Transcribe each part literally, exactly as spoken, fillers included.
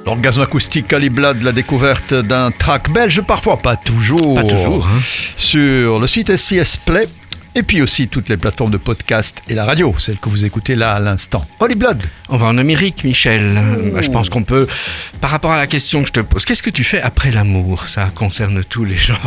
L'orgasme acoustique Caliblad, la découverte d'un track belge, parfois pas toujours. Pas toujours. Hein. Sur le site S C S Play. Et puis aussi toutes les plateformes de podcast et la radio, celle que vous écoutez là à l'instant. Holy Blood. On va en Amérique, Michel. Oh. Je pense qu'on peut, par rapport à la question que je te pose, qu'est-ce que tu fais après l'amour? Ça concerne tous les gens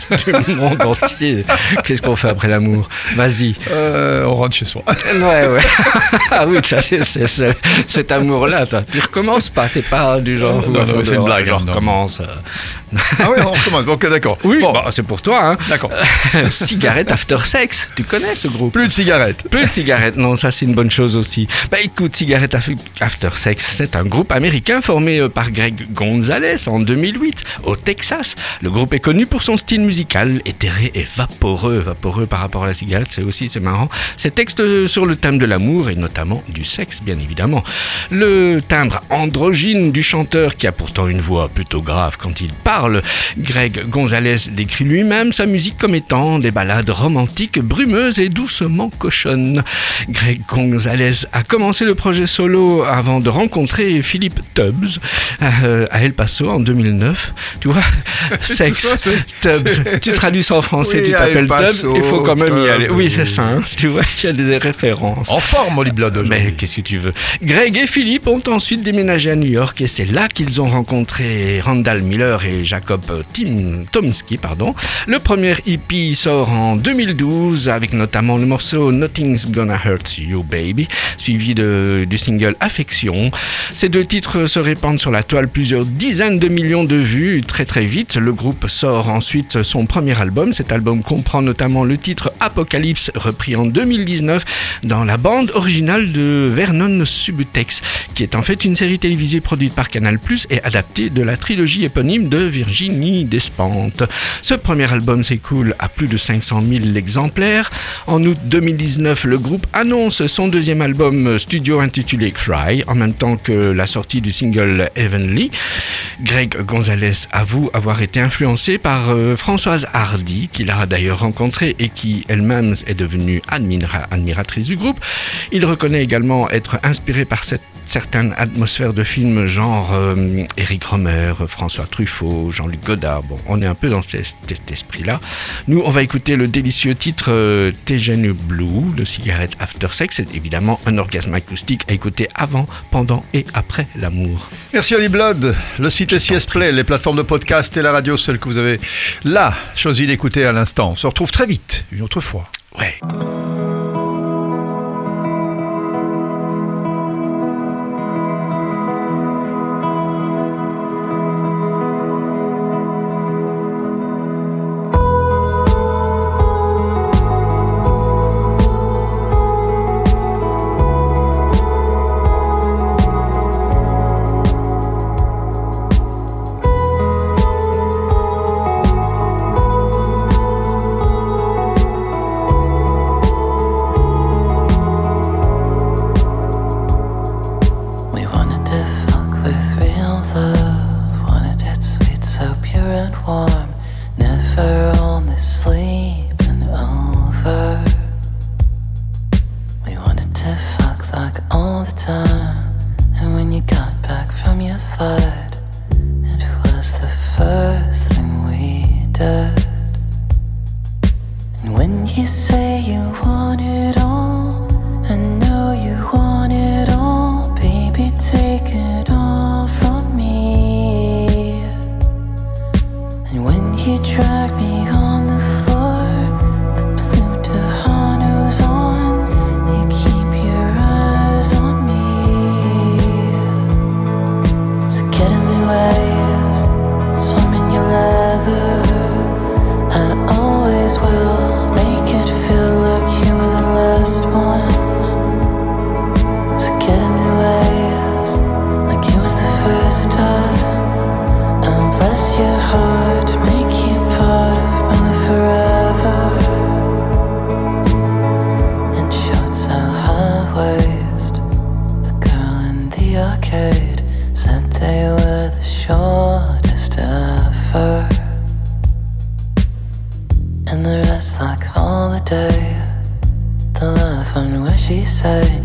du monde entier. Qu'est-ce qu'on fait après l'amour? Vas-y. Euh, on rentre chez soi. Ouais, ouais. Ah oui, ça, c'est, c'est, c'est, cet amour-là, toi. Tu recommences pas, t'es pas du genre... Non, non, c'est une blague. Je recommence. Ah oui, on recommence. Ok, d'accord. Oui, bon. Bah, c'est pour toi. Hein. D'accord. Cigarette After Sex. Tu connais ce groupe? Plus de cigarettes. Plus de cigarettes, non, ça c'est une bonne chose aussi. Bah écoute, Cigarette After Sex, c'est un groupe américain formé par Greg Gonzalez en deux mille huit au Texas. Le groupe est connu pour son style musical éthéré et vaporeux. Vaporeux par rapport à la cigarette, c'est aussi, c'est marrant. Ses textes sur le thème de l'amour et notamment du sexe, bien évidemment. Le timbre androgyne du chanteur, qui a pourtant une voix plutôt grave quand il parle. Greg Gonzalez décrit lui-même sa musique comme étant des ballades romantiques brumeuse et doucement cochonne. Greg Gonzalez a commencé le projet solo avant de rencontrer Philippe Tubbs euh, à El Paso en deux mille neuf. Tu vois, sexe, ça, c'est, Tubbs. c'est... Tu traduis ça en français, oui, tu t'appelles Tubbs, il faut quand même Tubbs, y aller. Oui, c'est oui. ça. Hein. Tu vois, il y a des références. En forme, Holy Blood. Mais qu'est-ce que tu veux? Greg et Philippe ont ensuite déménagé à New York et c'est là qu'ils ont rencontré Randall Miller et Jacob Tim, Tomsky. Pardon. Le premier E P sort en deux mille douze avec notamment le morceau Nothing's Gonna Hurt You Baby, suivi de, du single Affection. Ces deux titres se répandent sur la toile, plusieurs dizaines de millions de vues très très vite. Le groupe sort ensuite son premier album. Cet album comprend notamment le titre Apocalypse, repris en deux mille dix-neuf dans la bande originale de Vernon Subutex, qui est en fait une série télévisée produite par Canal plus, et adaptée de la trilogie éponyme de Virginie Despentes. Ce premier album s'écoule à plus de cinq cent mille exemplaires. En août deux mille dix-neuf, le groupe annonce son deuxième album studio intitulé Cry, en même temps que la sortie du single Heavenly. Greg Gonzalez avoue avoir été influencé par euh, Françoise Hardy, qu'il a d'ailleurs rencontrée et qui elle-même est devenue admira- admiratrice du groupe. Il reconnaît également être inspiré par cette certaines atmosphères de films genre euh, Éric Rohmer, François Truffaut, Jean-Luc Godard. Bon, on est un peu dans cet, cet esprit-là. Nous, on va écouter le délicieux titre euh, Tejan Blue de Cigarette After Sex. C'est évidemment un orgasme acoustique à écouter avant, pendant et après l'amour. Merci Holy Blood. Le site S C S Play, les plateformes de podcast et la radio, celle que vous avez là choisi d'écouter à l'instant. On se retrouve très vite, une autre fois. Ouais. And the rest like holiday. The laugh on where she said